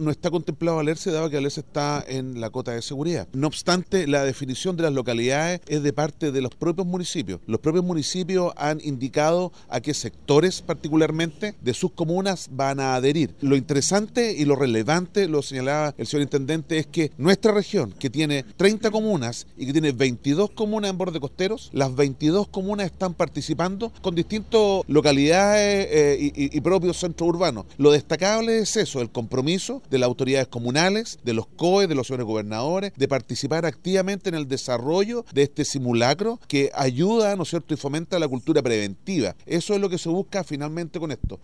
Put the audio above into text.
no está contemplado Alerce, dado que Alerce está en la cota de seguridad. No obstante, la definición de las localidades es de parte de los propios municipios. Los propios municipios han indicado a qué sectores particularmente de sus comunas van a adherir. Lo interesante y lo relevante, lo señalaba el señor intendente, es que nuestra región, que tiene 30 comunas y que tiene 22 comunas en borde costeros, las 22 comunas están participando con distintas localidades y propios centros urbanos. Lo destacable es eso, el compromiso de las autoridades comunales, de los COE, de los señores gobernadores, de participar activamente en el desarrollo de este simulacro que ayuda, ¿no es cierto?, y fomenta la cultura preventiva. Eso es lo que se busca finalmente con esto.